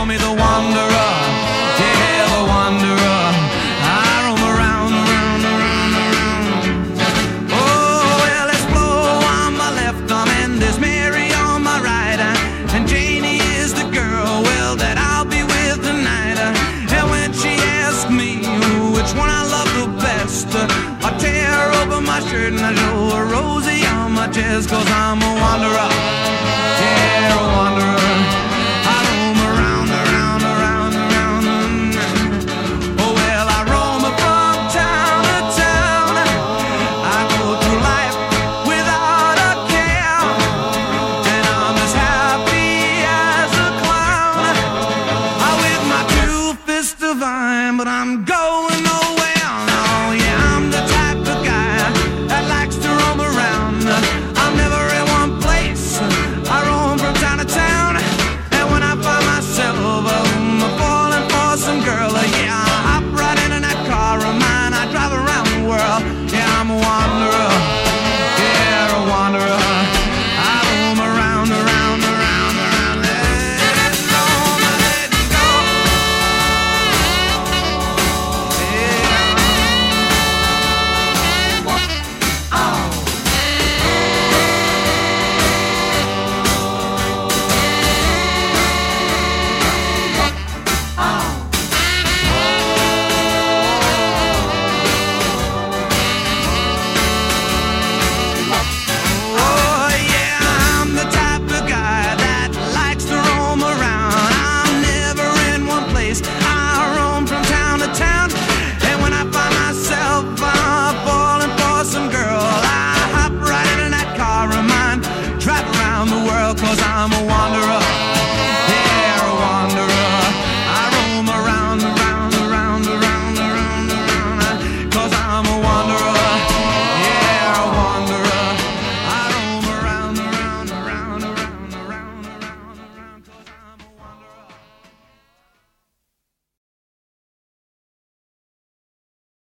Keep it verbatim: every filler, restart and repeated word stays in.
call me the wanderer. Yeah, the wanderer. I roam around, around, around, around. Oh, well, there's Flo on my left arm and there's Mary on my right. And Janie is the girl, well, that I'll be with tonight. And when she asks me which one I love the best, I tear open my shirt and I show her Rosie on my chest. Cause I'm a wanderer, yeah, a wanderer. I roam around, around, around, around. Oh well, I roam from town to town. I go through life without a care, and I'm as happy as a clown. I with my two fists divine, but I'm going nowhere. No, yeah, I'm the type of guy that likes to roam around. I'm never in one place. I roam from town to town, and when I find myself um, falling for some girl, yeah, I hop right into that car of mine. I drive around the world. Yeah, I'm a wanderer. Yeah, a wanderer. I roam around, around, around, around. Let it go, let it go. Yeah. Oh. Oh, yeah, I'm the type of guy that likes to roam around. I'm never in one place. I roam from town to town, and when I find myself uh, falling for some girl, I hop right into that car of mine, drive around the world. Cause I'm a wanderer, yeah, a wanderer.